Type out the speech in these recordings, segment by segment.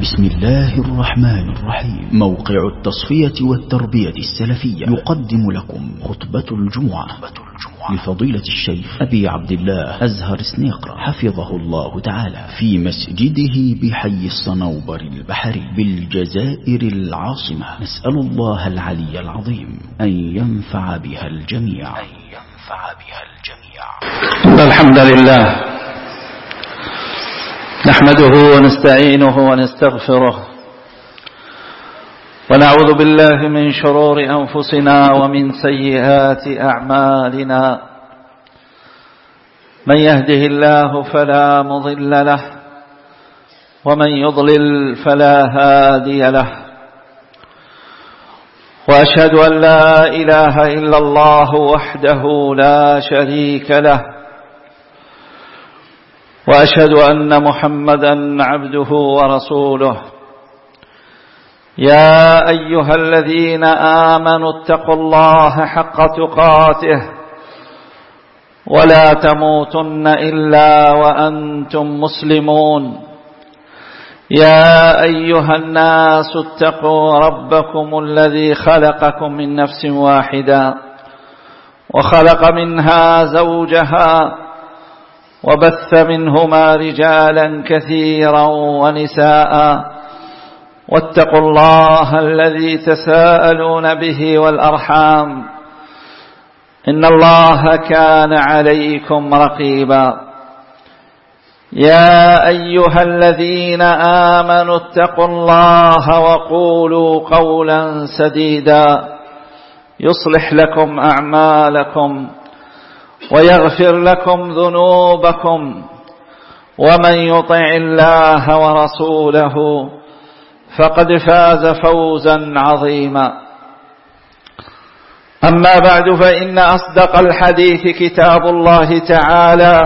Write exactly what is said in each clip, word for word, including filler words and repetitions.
بسم الله الرحمن الرحيم. موقع التصفية والتربية السلفية يقدم لكم خطبة الجمعة لفضيلة الشيخ أبي عبد الله أزهر سنيقرة حفظه الله تعالى في مسجده بحي الصنوبر البحري بالجزائر العاصمة. نسأل الله العلي العظيم أن ينفع بها الجميع أن ينفع بها الجميع. الحمد لله نحمده ونستعينه ونستغفره ونعوذ بالله من شرور أنفسنا ومن سيئات أعمالنا. من يهده الله فلا مضل له ومن يضلل فلا هادي له، وأشهد أن لا إله إلا الله وحده لا شريك له، وأشهد أن محمدا عبده ورسوله. يا أيها الذين آمنوا اتقوا الله حق تقاته ولا تموتن إلا وأنتم مسلمون. يا أيها الناس اتقوا ربكم الذي خلقكم من نفس واحدة وخلق منها زوجها وبث منهما رجالا كثيرا ونساء، واتقوا الله الذي تساءلون به والأرحام إن الله كان عليكم رقيبا. يا أيها الذين آمنوا اتقوا الله وقولوا قولا سديدا يصلح لكم أعمالكم ويغفر لكم ذنوبكم، ومن يطع الله ورسوله فقد فاز فوزا عظيما. أما بعد، فإن أصدق الحديث كتاب الله تعالى،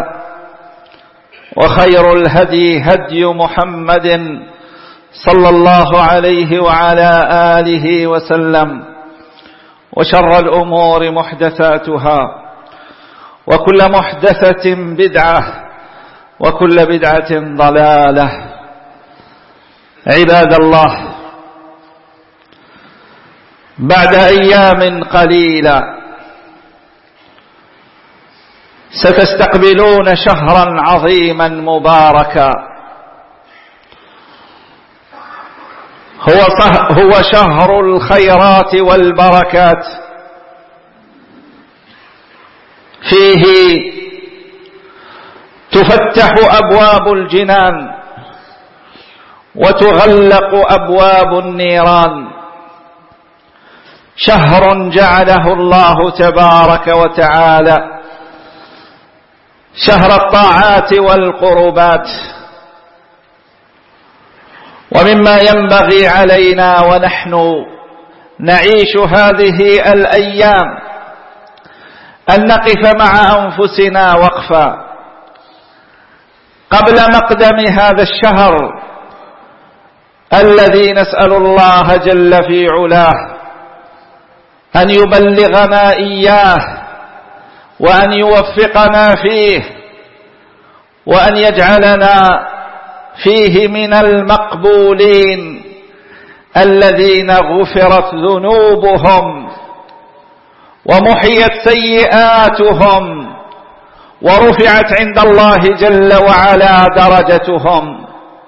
وخير الهدي هدي محمد صلى الله عليه وعلى آله وسلم، وشر الأمور محدثاتها، وكل محدثة بدعة، وكل بدعة ضلالة. عباد الله، بعد أيام قليلة ستستقبلون شهرا عظيما مباركا، هو هو شهر الخيرات والبركات. فيه تفتح أبواب الجنان وتغلق أبواب النيران. شهر جعله الله تبارك وتعالى شهر الطاعات والقربات. ومما ينبغي علينا ونحن نعيش هذه الأيام أن نقف مع أنفسنا وقفا قبل مقدم هذا الشهر الذي نسأل الله جل في علاه أن يبلغنا إياه، وأن يوفقنا فيه، وأن يجعلنا فيه من المقبولين الذين غفرت ذنوبهم ومحيت سيئاتهم ورفعت عند الله جل وعلا درجتهم.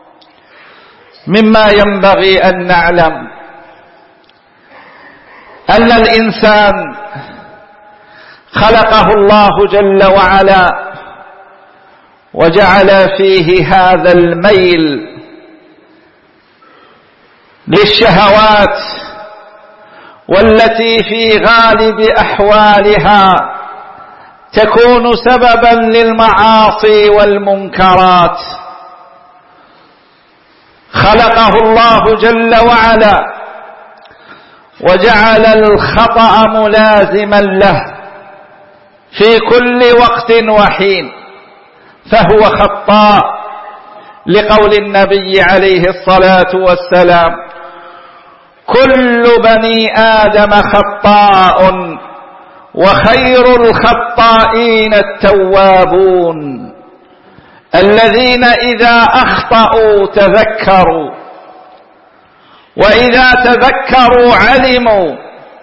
مما ينبغي أن نعلم أن الإنسان خلقه الله جل وعلا وجعل فيه هذا الميل للشهوات، والتي في غالب أحوالها تكون سببا للمعاصي والمنكرات. خلقه الله جل وعلا وجعل الخطأ ملازما له في كل وقت وحين، فهو خطاء، لقول النبي عليه الصلاة والسلام: كل بني آدم خطاء وخير الخطائين التوابون. الذين إذا أخطأوا تذكروا وإذا تذكروا علموا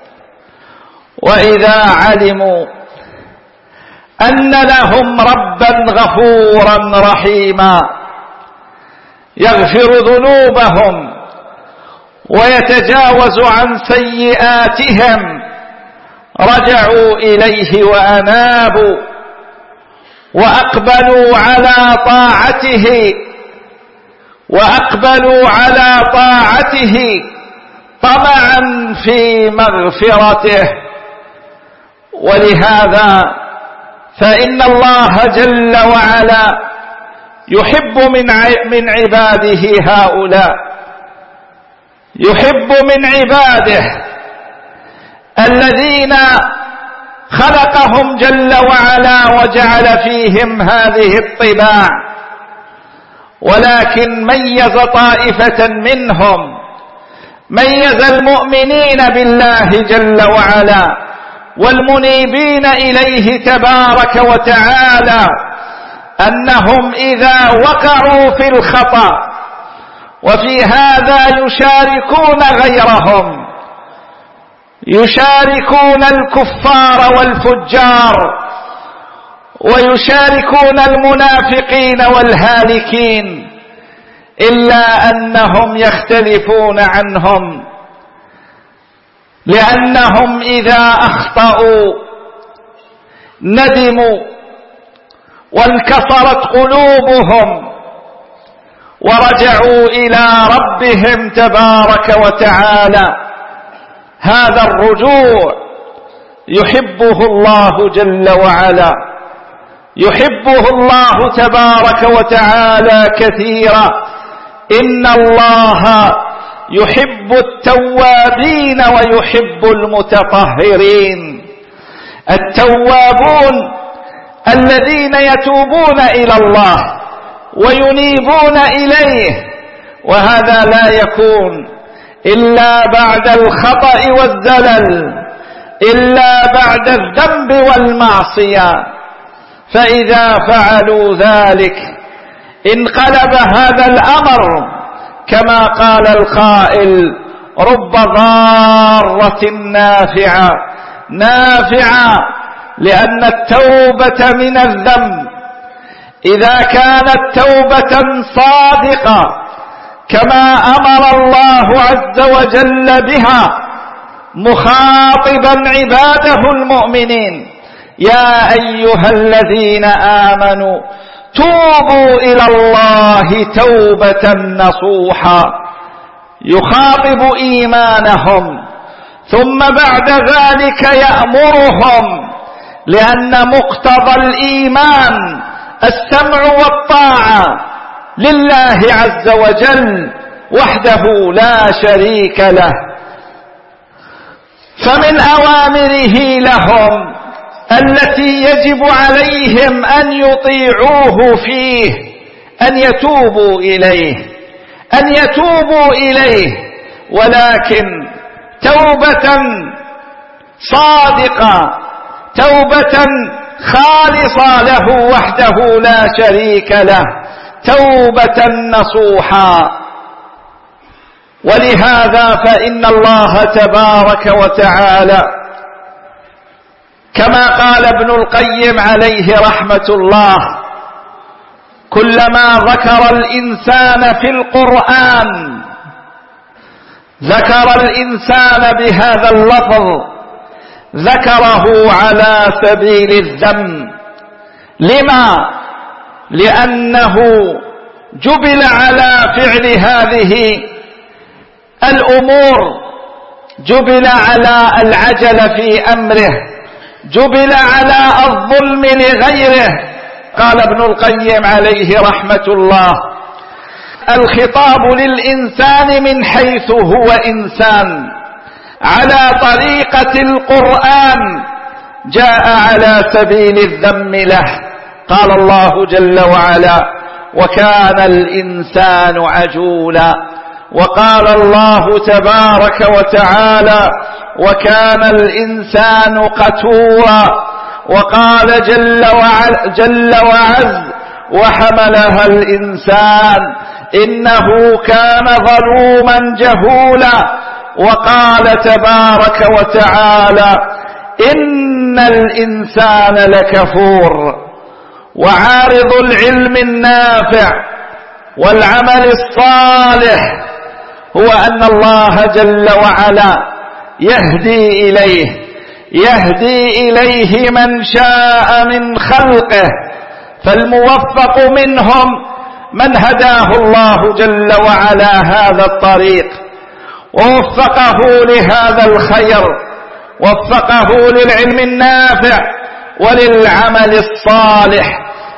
وإذا علموا أن لهم ربا غفورا رحيما يغفر ذنوبهم ويتجاوز عن سيئاتهم رجعوا إليه وأنابوا وأقبلوا على طاعته وأقبلوا على طاعته طمعا في مغفرته. ولهذا فإن الله جل وعلا يحب من من عباده هؤلاء، يحب من عباده الذين خلقهم جل وعلا وجعل فيهم هذه الطباع، ولكن ميز طائفة منهم، ميز المؤمنين بالله جل وعلا والمنيبين إليه تبارك وتعالى أنهم إذا وقعوا في الخطأ وفي هذا يشاركون غيرهم، يشاركون الكفار والفجار ويشاركون المنافقين والهالكين، إلا أنهم يختلفون عنهم، لأنهم إذا أخطأوا ندموا وانكسرت قلوبهم ورجعوا إلى ربهم تبارك وتعالى. هذا الرجوع يحبه الله جل وعلا، يحبه الله تبارك وتعالى كثيرا. إن الله يحب التوابين ويحب المتطهرين. التوابون الذين يتوبون إلى الله وينيبون إليه، وهذا لا يكون إلا بعد الخطأ والزلل، إلا بعد الذنب والمعصية. فإذا فعلوا ذلك انقلب هذا الأمر كما قال القائل: رب ضارة نافعة. نافعة لأن التوبة من الذنب إذا كانت توبة صادقة كما أمر الله عز وجل بها، مخاطبا عباده المؤمنين: يا أيها الذين آمنوا توبوا إلى الله توبة نصوحا، يخاطب إيمانهم، ثم بعد ذلك يأمرهم، لأن مقتضى الإيمان السمع والطاعة لله عز وجل وحده لا شريك له. فمن أوامره لهم التي يجب عليهم أن يطيعوه فيه أن يتوبوا إليه، أن يتوبوا إليه، ولكن توبة صادقة، توبة خالصة له وحده لا شريك له، توبة نصوحا. ولهذا فإن الله تبارك وتعالى كما قال ابن القيم عليه رحمة الله: كلما ذكر الإنسان في القرآن ذكر الإنسان بهذا اللفظ، ذكره على سبيل الذم. لما؟ لأنه جبل على فعل هذه الأمور، جبل على العجل في أمره، جبل على الظلم لغيره. قال ابن القيم عليه رحمة الله: الخطاب للإنسان من حيث هو إنسان على طريقة القرآن جاء على سبيل الذم له. قال الله جل وعلا: وكان الإنسان عجولا. وقال الله تبارك وتعالى: وكان الإنسان قتورا. وقال جل وعز: جل وعز: وحملها الإنسان إنه كان ظلوما جهولا. وقال تبارك وتعالى إن الإنسان لكفور. وعارض العلم النافع والعمل الصالح هو أن الله جل وعلا يهدي إليه يهدي إليه من شاء من خلقه، فالموفق منهم من هداه الله جل وعلا هذا الطريق ووفقه لهذا الخير، وفقه للعلم النافع وللعمل الصالح.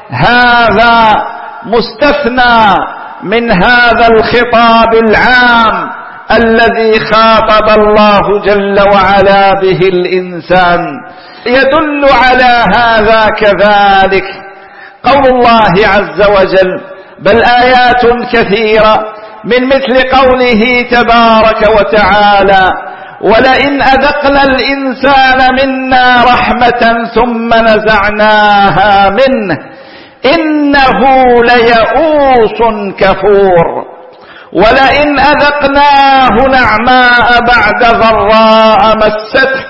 هذا مستثنى من هذا الخطاب العام الذي خاطب الله جل وعلا به الإنسان. يدل على هذا كذلك قول الله عز وجل، بل آيات كثيرة، من مثل قوله تبارك وتعالى ولئن أذقنا الإنسان منا رحمة ثم نزعناها منه إنه ليئوس كفور. ولئن أذقناه نعماء بعد ضراء مسته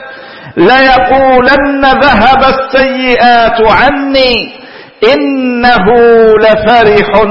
ليقولن ذهب السيئات عني إنه لفرح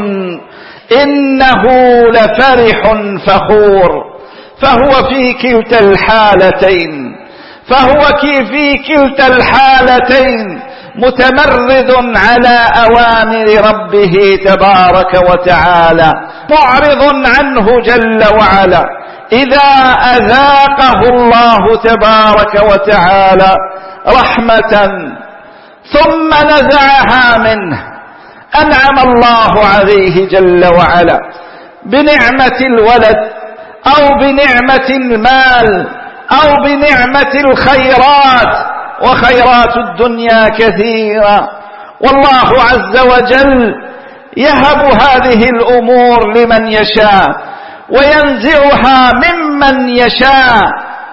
إنه لفرح فخور. فهو في كلتا الحالتين فهو في كلتا الحالتين متمرد على أوامر ربه تبارك وتعالى، معرض عنه جل وعلا. إذا أذاقه الله تبارك وتعالى رحمة ثم نزعها منه، أنعم الله عليه جل وعلا بنعمة الولد أو بنعمة المال أو بنعمة الخيرات، وخيرات الدنيا كثيرة، والله عز وجل يهب هذه الأمور لمن يشاء وينزعها ممن يشاء،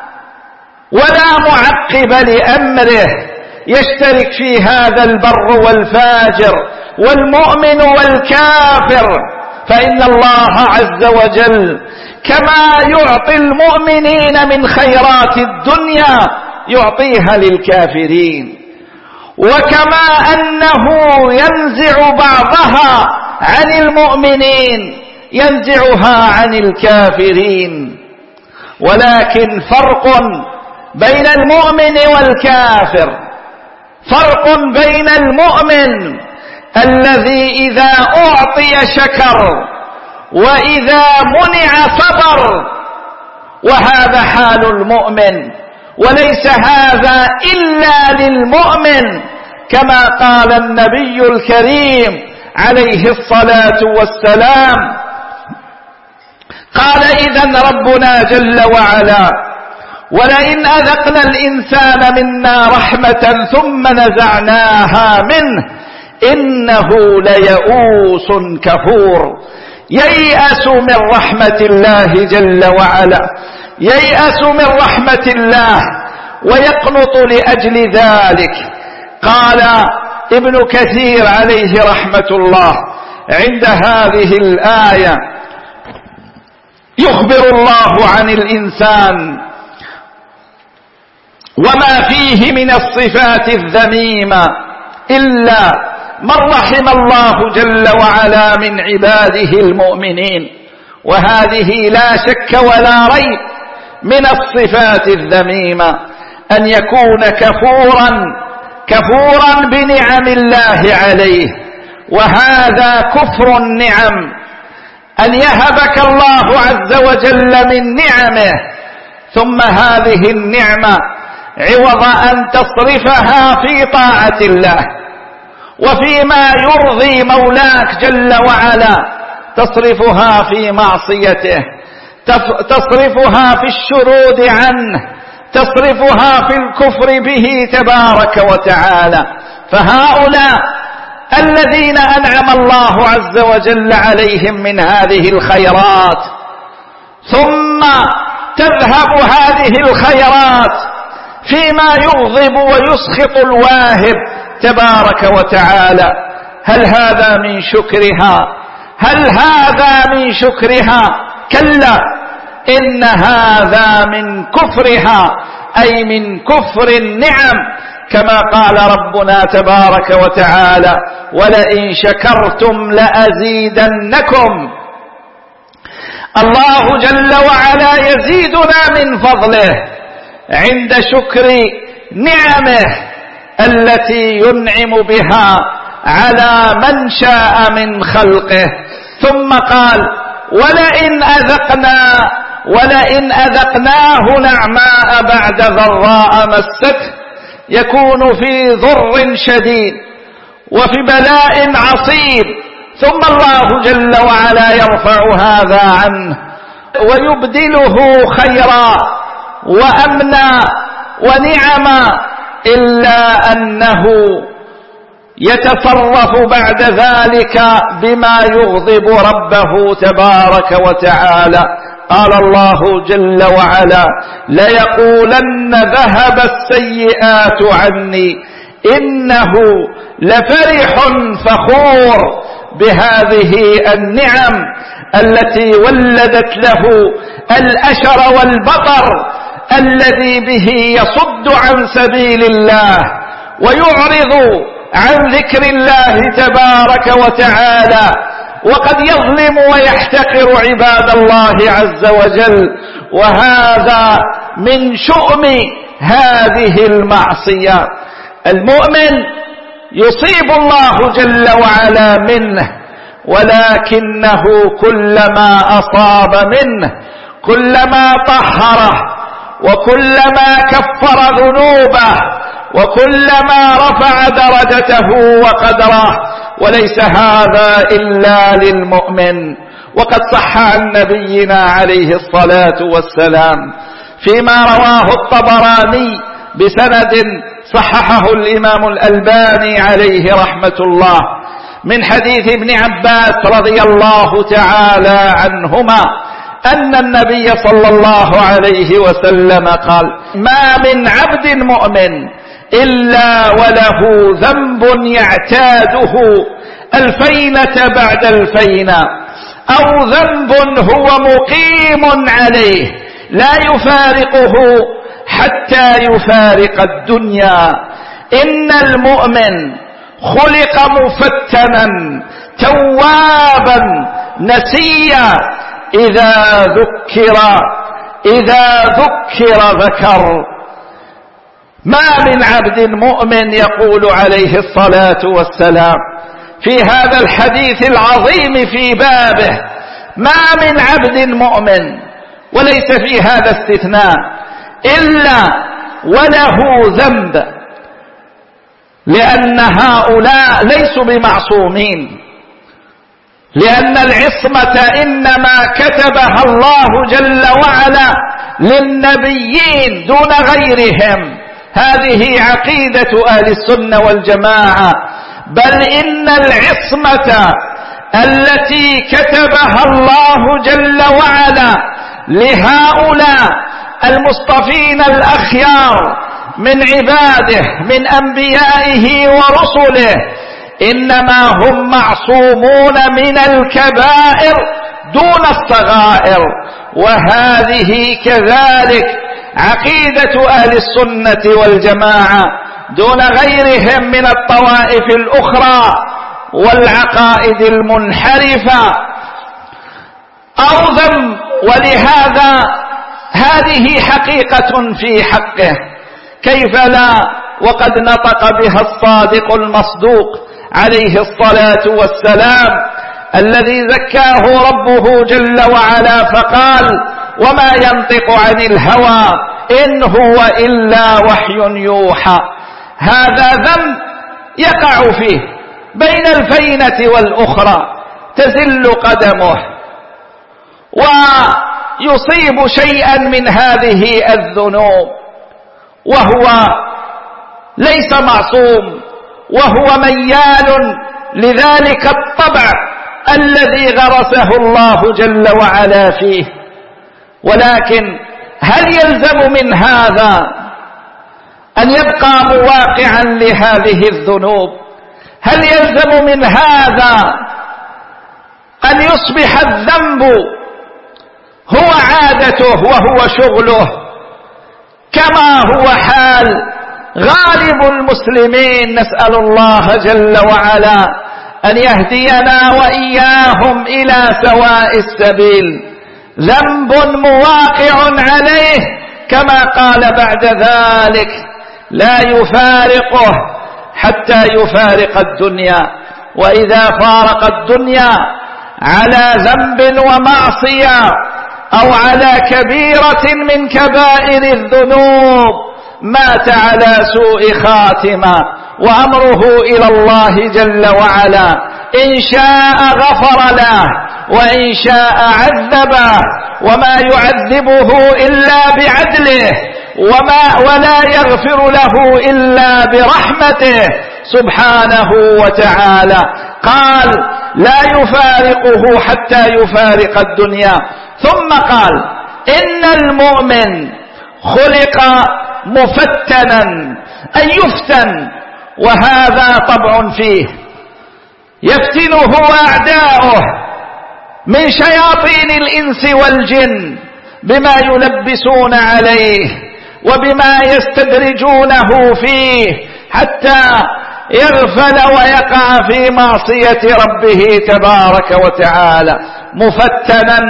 ولا معقب لأمره، يشترك في هذا البر والفاجر والمؤمن والكافر. فإن الله عز وجل كما يعطي المؤمنين من خيرات الدنيا يعطيها للكافرين، وكما أنه ينزع بعضها عن المؤمنين ينزعها عن الكافرين. ولكن فرق بين المؤمن والكافر، فرق بين المؤمن الذي إذا أعطي شكر وإذا منع صبر، وهذا حال المؤمن، وليس هذا إلا للمؤمن، كما قال النبي الكريم عليه الصلاة والسلام، قال إذن ربنا جل وعلا ولئن أذقنا الإنسان منا رحمة ثم نزعناها منه إنه ليئوس كفور. ييأس من رحمة الله جل وعلا، ييأس من رحمة الله ويقنط لأجل ذلك. قال ابن كثير عليه رحمة الله عند هذه الآية، يخبر الله عن الإنسان وما فيه من الصفات الذميمة إلا من رحم الله جل وعلا من عباده المؤمنين، وهذه لا شك ولا ريب من الصفات الذميمة أن يكون كفورا كفورا بنعم الله عليه، وهذا كفر النعم، أن يهبك الله عز وجل من نعمه ثم هذه النعمة عوض أن تصرفها في طاعة الله وفيما يرضي مولاك جل وعلا تصرفها في معصيته، تصرفها في الشرود عنه، تصرفها في الكفر به تبارك وتعالى. فهؤلاء الذين أنعم الله عز وجل عليهم من هذه الخيرات ثم تذهب هذه الخيرات فيما يغضب ويسخط الواهب تبارك وتعالى، هل هذا من شكرها؟ هل هذا من شكرها؟ كلا، إن هذا من كفرها، أي من كفر النعم، كما قال ربنا تبارك وتعالى: ولئن شكرتم لأزيدنكم. الله جل وعلا يزيدنا من فضله عند شكر نعمه التي ينعم بها على من شاء من خلقه. ثم قال: ولئن أذقنا ولئن أذقناه نعماء بعد ضراء مسته، يكون في ضر شديد وفي بلاء عصيب، ثم الله جل وعلا يرفع هذا عنه ويبدله خيرا وأمنا ونعما، إلا أنه يتصرف بعد ذلك بما يغضب ربه تبارك وتعالى. قال الله جل وعلا: ليقولن ذهب السيئات عني إنه لفرح فخور بهذه النعم التي ولدت له الأشر والبطر الذي به يصد عن سبيل الله ويعرض عن ذكر الله تبارك وتعالى، وقد يظلم ويحتقر عباد الله عز وجل، وهذا من شؤم هذه المعصية. المؤمن يصيب الله جل وعلا منه، ولكنه كلما أصاب منه كلما طهره وكلما كفر ذنوبه وكلما رفع درجته وقدره، وليس هذا إلا للمؤمن. وقد صح عن نبينا عليه الصلاة والسلام فيما رواه الطبراني بسند صححه الإمام الألباني عليه رحمة الله من حديث ابن عباس رضي الله تعالى عنهما أن النبي صلى الله عليه وسلم قال: ما من عبد مؤمن إلا وله ذنب يعتاده الفينة بعد الفينة، أو ذنب هو مقيم عليه لا يفارقه حتى يفارق الدنيا. إن المؤمن خلق مفتنا توابا نسيا، إذا ذكر إذا ذكر ذكر. ما من عبد مؤمن، يقول عليه الصلاة والسلام في هذا الحديث العظيم في بابه: ما من عبد مؤمن، وليس في هذا استثناء، إلا وله ذنب، لأن هؤلاء ليسوا بمعصومين، لأن العصمة إنما كتبها الله جل وعلا للنبيين دون غيرهم. هذه عقيدة أهل السنة والجماعة. بل إن العصمة التي كتبها الله جل وعلا لهؤلاء المصطفين الأخيار من عباده من أنبيائه ورسله إنما هم معصومون من الكبائر دون الصغائر. وهذه كذلك عقيدة أهل السنة والجماعة دون غيرهم من الطوائف الأخرى والعقائد المنحرفة أو ذنب. ولهذا هذه حقيقة في حقه، كيف لا وقد نطق بها الصادق المصدوق عليه الصلاة والسلام الذي زكاه ربه جل وعلا فقال: وما ينطق عن الهوى إن هو إلا وحي يوحى. هذا ذنب يقع فيه بين الفينة والأخرى، تزل قدمه ويصيب شيئا من هذه الذنوب، وهو ليس معصوم، وهو ميال لذلك الطبع الذي غرسه الله جل وعلا فيه. ولكن هل يلزم من هذا أن يبقى مواقعا لهذه الذنوب؟ هل يلزم من هذا أن يصبح الذنب هو عادته وهو شغله، كما هو حال غالب المسلمين. نسأل الله جل وعلا أن يهدينا وإياهم إلى سواء السبيل. ذنب مواقع عليه، كما قال بعد ذلك: لا يفارقه حتى يفارق الدنيا. وإذا فارق الدنيا على ذنب ومعصية أو على كبيرة من كبائر الذنوب مات على سوء خاتمة، وأمره إلى الله جل وعلا. إن شاء غفر له وإن شاء عذبه، وما يعذبه إلا بعدله، وما ولا يغفر له إلا برحمته سبحانه وتعالى. قال: لا يفارقه حتى يفارق الدنيا. ثم قال: إن المؤمن خلق مفتنا، أن يفتن، وهذا طبع فيه، يفتنه أعداؤه من شياطين الإنس والجن بما يلبسون عليه وبما يستدرجونه فيه حتى يغفل ويقع في معصية ربه تبارك وتعالى. مفتنا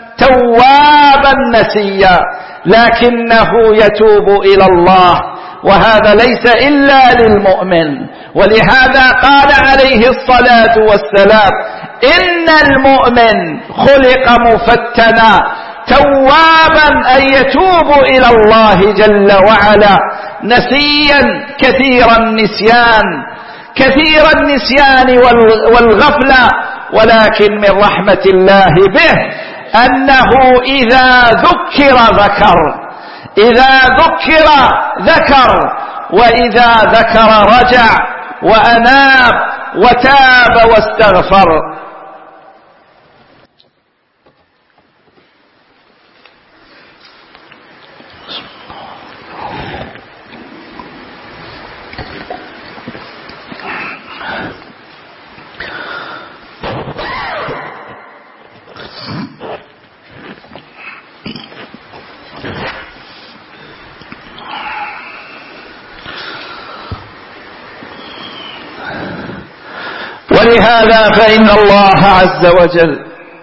توابا نسيا، لكنه يتوب إلى الله، وهذا ليس إلا للمؤمن. ولهذا قال عليه الصلاة والسلام: إن المؤمن خلق مفتنا توابا، أن يتوب إلى الله جل وعلا، نسيا كثير النسيان كثير النسيان والغفلة. ولكن من رحمة الله به أنه إذا ذكر ذكر إذا ذكر ذكر وإذا ذكر رجع وأناب وتاب واستغفر. ولهذا فإن الله عز وجل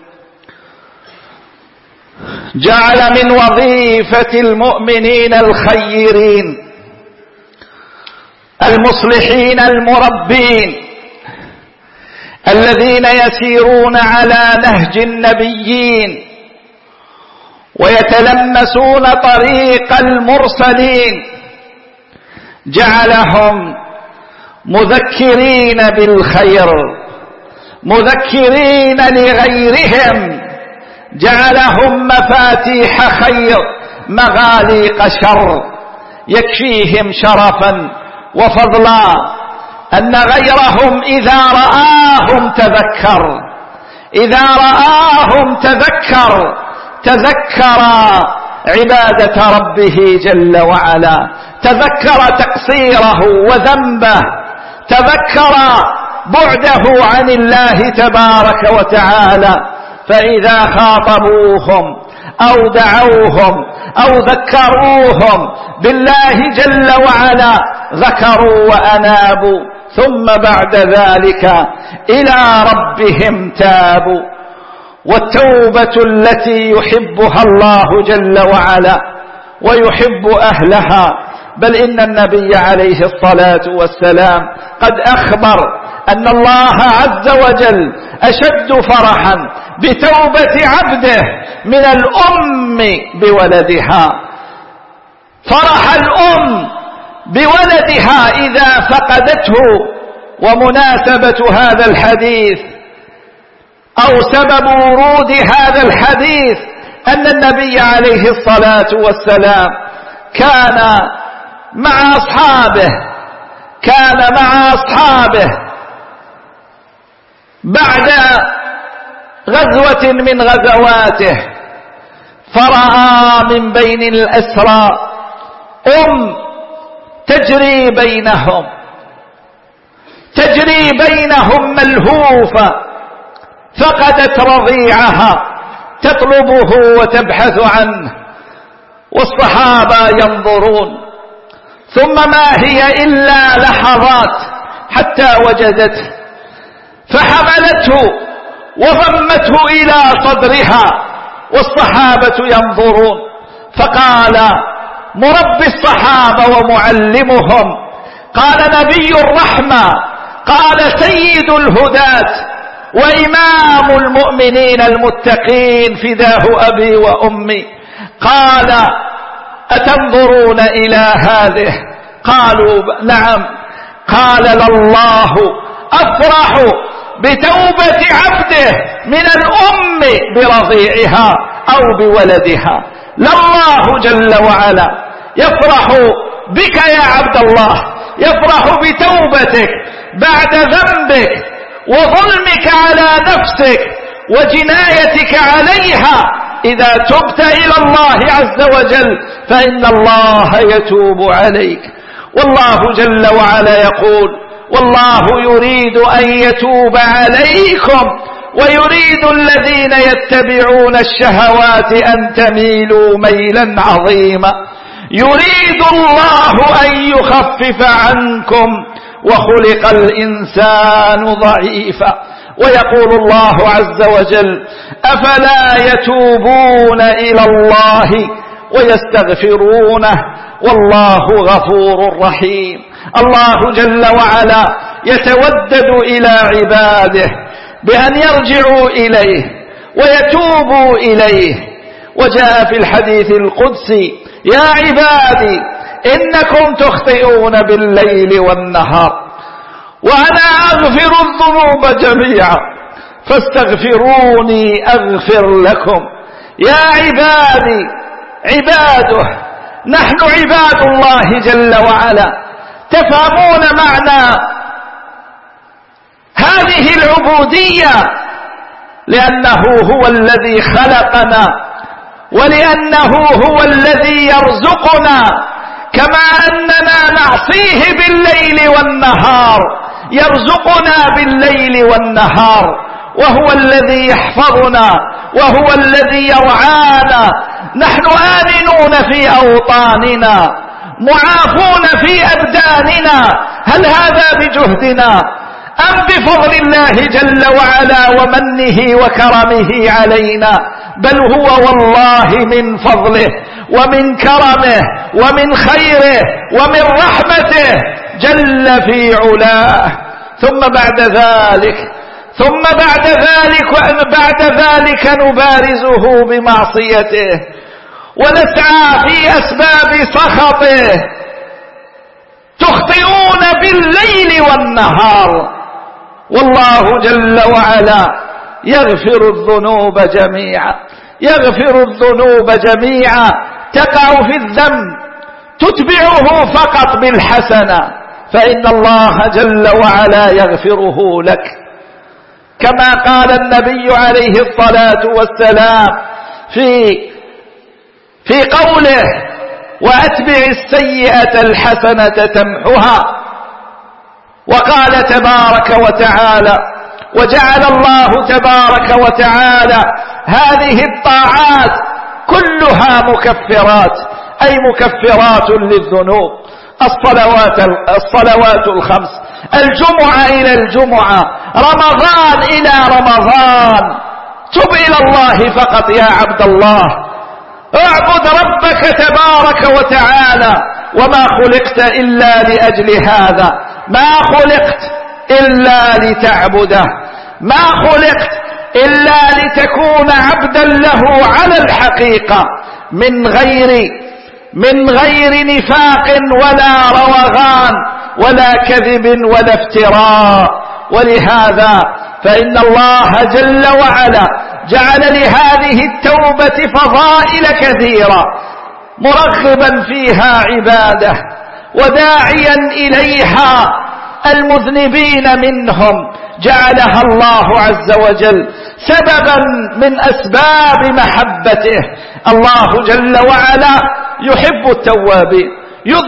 جعل من وظيفة المؤمنين الخيرين المصلحين المربين الذين يسيرون على نهج النبيين ويتلمسون طريق المرسلين، جعلهم مذكرين بالخير، مذكرين لغيرهم، جعلهم مفاتيح خير مغاليق شر. يكفيهم شرفا وفضلا أن غيرهم إذا رآهم تذكر إذا رآهم تذكر تذكر عبادة ربه جل وعلا، تذكر تقصيره وذنبه، تذكر بعده عن الله تبارك وتعالى. فإذا خاطبوهم أو دعوهم أو ذكروهم بالله جل وعلا ذكروا وأنابوا، ثم بعد ذلك إلى ربهم تابوا. والتوبة التي يحبها الله جل وعلا ويحب أهلها، بل إن النبي عليه الصلاة والسلام قد أخبر أن الله عز وجل أشد فرحا بتوبة عبده من الأم بولدها. فرح الأم بولدها إذا فقدته. ومناسبة هذا الحديث أو سبب ورود هذا الحديث أن النبي عليه الصلاة والسلام كان مع أصحابه كان مع أصحابه بعد غزوة من غزواته، فرأى من بين الأسرى أم تجري بينهم تجري بينهم ملهوفة، فقدت رضيعها تطلبه وتبحث عنه، والصحابة ينظرون، ثم ما هي إلا لحظات حتى وجدته، فحملته وضمته إلى صدرها والصحابة ينظرون. فقال مربي الصحابة ومعلمهم، قال نبي الرحمة، قال سيد الهداة وإمام المؤمنين المتقين فداه أبي وأمي، قال أتنظرون إلى هذه؟ قالوا نعم. قال لله أفرح بتوبة عبده من الأم برضيعها أو بولدها. لله جل وعلا يفرح بك يا عبد الله، يفرح بتوبتك بعد ذنبك وظلمك على نفسك وجنايتك عليها. إذا تبت إلى الله عز وجل فإن الله يتوب عليك. والله جل وعلا يقول والله يريد أن يتوب عليكم ويريد الذين يتبعون الشهوات أن تميلوا ميلا عظيما. يريد الله أن يخفف عنكم وخلق الإنسان ضعيفا. ويقول الله عز وجل أفلا يتوبون إلى الله ويستغفرونه والله غفور رحيم. الله جل وعلا يتودد إلى عباده بأن يرجعوا إليه ويتوبوا إليه. وجاء في الحديث القدسي يا عبادي إنكم تخطئون بالليل والنهار وأنا أغفر الذنوب جميعا فاستغفروني أغفر لكم. يا عبادي عباده، نحن عباد الله جل وعلا. تفهمون معنى هذه العبودية؟ لأنه هو الذي خلقنا ولأنه هو الذي يرزقنا، كما أننا نعصيه بالليل والنهار يرزقنا بالليل والنهار، وهو الذي يحفظنا وهو الذي يرعانا. نحن آمنون في أوطاننا معافون في أبداننا. هل هذا بجهدنا أم بفضل الله جل وعلا ومنه وكرمه علينا؟ بل هو والله من فضله ومن كرمه ومن خيره ومن رحمته جل في علاه. ثم بعد ذلك ثم بعد ذلك بعد ذلك نبارزه بمعصيته ونسعى في أسباب سخطه. تخطئون بالليل والنهار والله جل وعلا يغفر الذنوب جميعا، يغفر الذنوب جميعا. تقع في الذنب تتبعه فقط بالحسنة فإن الله جل وعلا يغفره لك، كما قال النبي عليه الصلاة والسلام في في قوله وأتبع السيئة الحسنة تمحها. وقال تبارك وتعالى وجعل الله تبارك وتعالى هذه الطاعات كلها مكفرات، أي مكفرات للذنوب. الصلوات الصلوات الخمس، الجمعة إلى الجمعة، رمضان إلى رمضان. تب إلى الله فقط يا عبد الله، اعبد ربك تبارك وتعالى. وما خلقت إلا لأجل هذا، ما خلقت إلا لتعبده، ما خلقت إلا لتكون عبدا له على الحقيقة من غير من غير نفاق ولا روغان ولا كذب ولا افتراء. ولهذا فإن الله جل وعلا جعل لهذه التوبة فضائل كثيرة مرغبا فيها عباده وداعيا إليها المذنبين منهم. جعلها الله عز وجل سببا من أسباب محبته. الله جل وعلا يحب التوابين،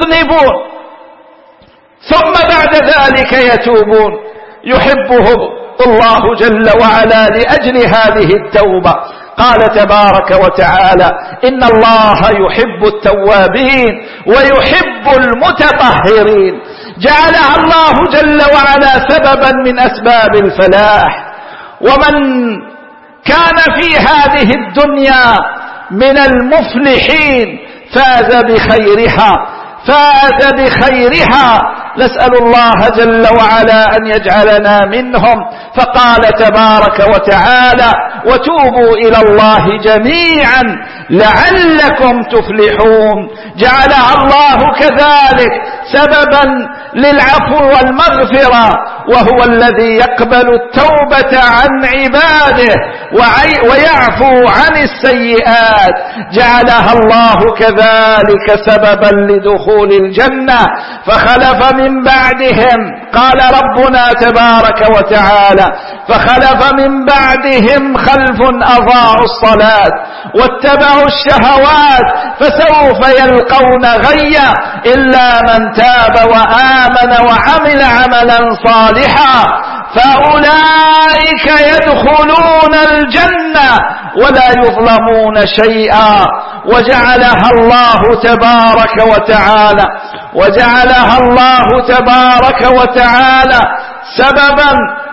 يذنبون ثم بعد ذلك يتوبون، يحبهم الله جل وعلا لأجل هذه التوبة قال تبارك وتعالى إن الله يحب التوابين ويحب المتطهرين. جعلها الله جل وعلا سببا من أسباب الفلاح. ومن كان في هذه الدنيا من المفلحين فاز بخيرها فاز بخيرها. نسأل الله جل وعلا أن يجعلنا منهم. فقال تبارك وتعالى وتوبوا إلى الله جميعا لعلكم تفلحون. جعلها الله كذلك سببا للعفو والمغفرة، وهو الذي يقبل التوبة عن عباده ويعفو عن السيئات. جعلها الله كذلك سببا لدخول الجنة. فخلف من بعدهم، قال ربنا تبارك وتعالى فخلف من بعدهم خلف أضاعوا الصلاة واتبعوا الشهوات فسوف يلقون غيا إلا من تاب وآمن وعمل عملا صالحا فأولئك يدخلون الجنة ولا يظلمون شيئا. وجعلها الله تبارك وتعالى وجعلها الله تبارك وتعالى سببا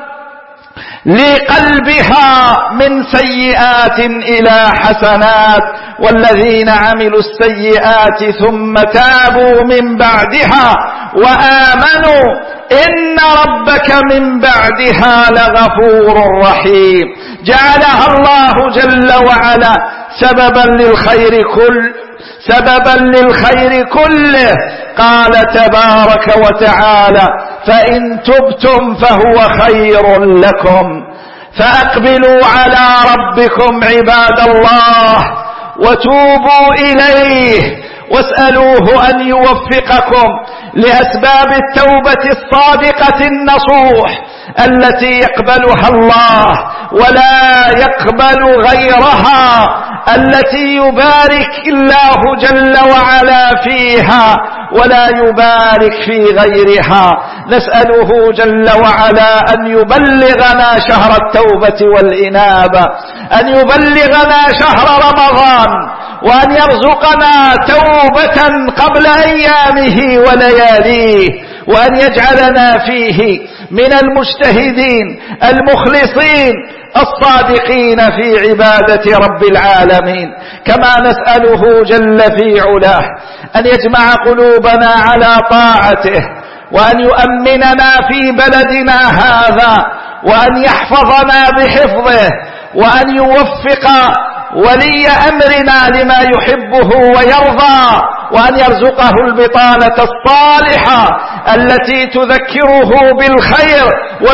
لقلبها من سيئات إلى حسنات. والذين عملوا السيئات ثم تابوا من بعدها وآمنوا إن ربك من بعدها لغفور رحيم. جعلها الله جل وعلا سببا للخير كل سببا للخير كله. قال تبارك وتعالى فإن تبتم فهو خير لكم فأقبلوا على ربكم عباد الله وتوبوا إليه واسألوه أن يوفقكم لأسباب التوبة الصادقة النصوح التي يقبلها الله ولا يقبل غيرها، التي يبارك الله جل وعلا فيها ولا يبارك في غيرها. نسأله جل وعلا أن يبلغنا شهر التوبة والإنابة، أن يبلغنا شهر رمضان، وأن يرزقنا توبة قبل أيامه ولياليه، وأن يجعلنا فيه من المجتهدين المخلصين الصادقين في عبادة رب العالمين. كما نسأله جل في علاه أن يجمع قلوبنا على طاعته، وأن يؤمننا في بلدنا هذا، وأن يحفظنا بحفظه، وأن يوفق ولي أمرنا لما يحبه ويرضى، وأن يرزقه البطانة الصالحة التي تذكره بالخير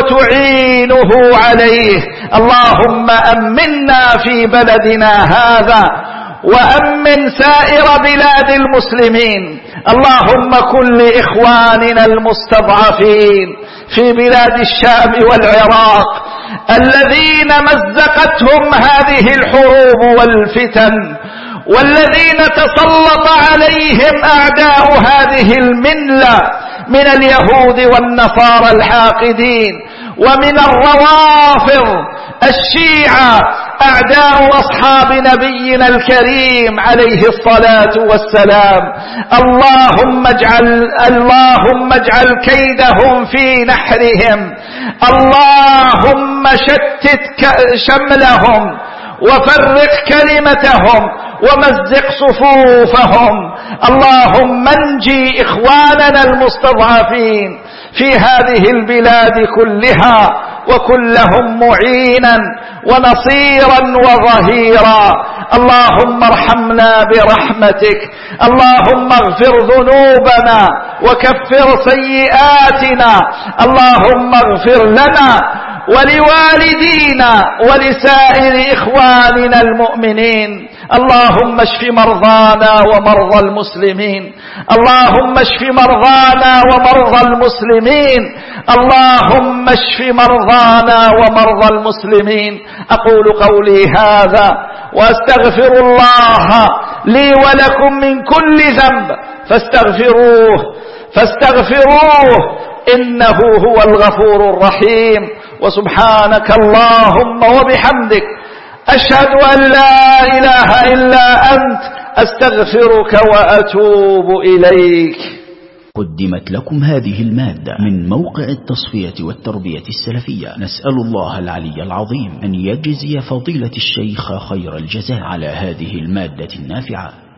وتعينه عليه. اللهم أمنا في بلدنا هذا وأمن سائر بلاد المسلمين. اللهم كن لإخواننا المستضعفين في بلاد الشام والعراق الذين مزقتهم هذه الحروب والفتن، والذين تسلط عليهم أعداء هذه الملة من اليهود والنصارى الحاقدين، ومن الروافض الشيعة أعداء أصحاب نبينا الكريم عليه الصلاة والسلام. اللهم اجعل اللهم اجعل كيدهم في نحرهم، اللهم شتت شملهم وفرق كلمتهم ومزق صفوفهم. اللهم انجي إخواننا المستضعفين في هذه البلاد كلها، وكن لهم معينا ونصيرا وظهيرا. اللهم ارحمنا برحمتك، اللهم اغفر ذنوبنا وكفر سيئاتنا، اللهم اغفر لنا ولوالدينا ولسائر إخواننا المؤمنين. اللهم اشف مرضانا ومرضى المسلمين، اللهم اشف مرضانا ومرضى المسلمين، اللهم اشف مرضانا ومرضى المسلمين. أقول قولي هذا وأستغفر الله لي ولكم من كل ذنب فاستغفروه فاستغفروه إنه هو الغفور الرحيم. وسبحانك اللهم وبحمدك أشهد أن لا إله إلا أنت أستغفرك وأتوب إليك. قدمت لكم هذه المادة من موقع التصفية والتربية السلفية. نسأل الله العلي العظيم أن يجزي فضيلة الشيخ خير الجزاء على هذه المادة النافعة.